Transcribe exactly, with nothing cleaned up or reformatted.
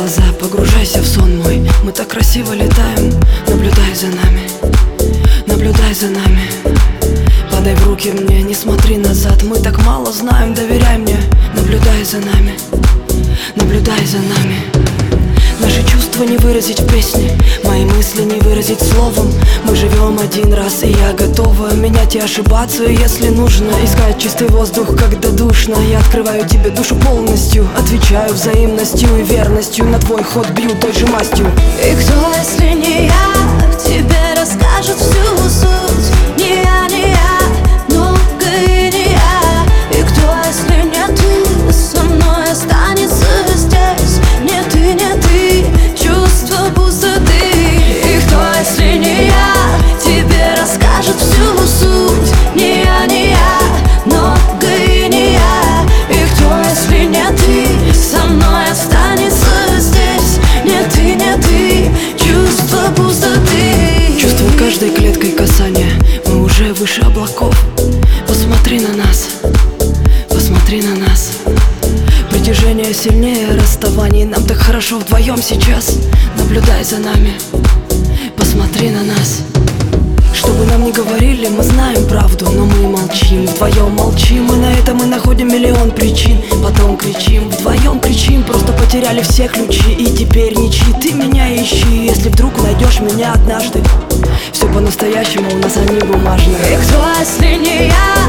глаза, погружайся в сон мой. Мы так красиво летаем, наблюдай за нами, наблюдай за нами. Падай в руки мне, не смотри назад. Мы так мало знаем, доверяй мне. Наблюдай за нами, наблюдай за нами. Наши чувства не выразить в песне, мои мысли не выразить словом. Мы живем один раз, и я готова менять и ошибаться, если нужно. Искать чистый воздух, когда душно. Я открываю тебе душу полностью, отвечаю взаимностью и верностью. На твой ход бью той же мастью. И кто, если не я, тебе расскажет всю суть? Не я, не я, много и не я. И кто, если не ты, со мной останется здесь? Не ты, не ты, чувство пустоты. И кто, если не я, тебе расскажет всю суть? Не я, не я, много и не я. И кто, если не ты, со мной останется здесь? Не ты, не ты, чувство пустоты. Чувствую каждой клеткой касания, мы уже выше облаков. Посмотри на нас, посмотри на нас. Притяжение сильнее расставаний, нам так хорошо вдвоем сейчас. Наблюдай за нами, посмотри на нас. Что бы нам ни говорили, мы знаем правду, но мы молчим, вдвоем молчим. И на это мы находим миллион причин. Потом кричим, вдвоем кричим. Просто потеряли все ключи и теперь ничьи. Ты меня ищи, если вдруг найдешь меня однажды. Все по-настоящему, у нас они бумажные. И кто, если не я?